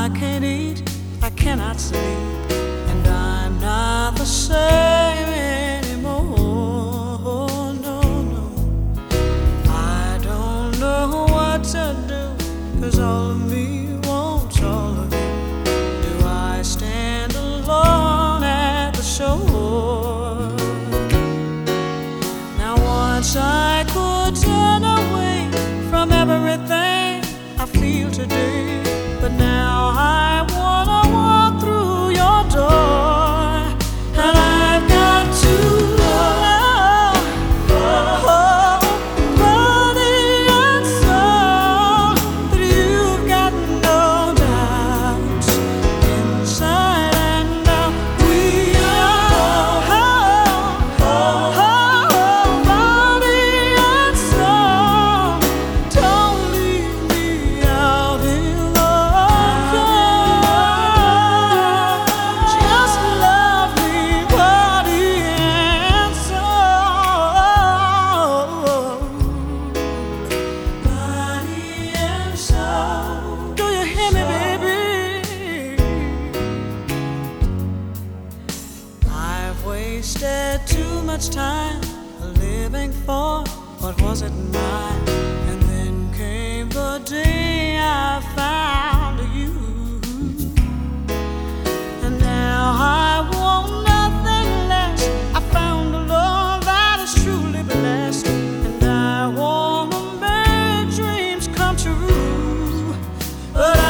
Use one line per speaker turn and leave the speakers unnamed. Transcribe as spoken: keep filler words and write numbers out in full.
I can't eat, I cannot sleep, and I'm not the same anymore. No, no, I don't know what to do, 'cause all of me wants all of you. Do I stand alone at the shore? Now once I could turn away from everything I feel today, but now I wanna walk through your door, and I've got to know, oh, body and soul, that you've got no doubts inside and out. We are, oh, oh, oh, body and soul. Don't leave me out in the cold. Just love me, body and soul. Body and soul. Do you hear me, baby? I've wasted too much time living for what wasn't mine, and then came the day I found you, and now I want nothing less. I found a love that is truly blessed, and I want to make dreams come true, but I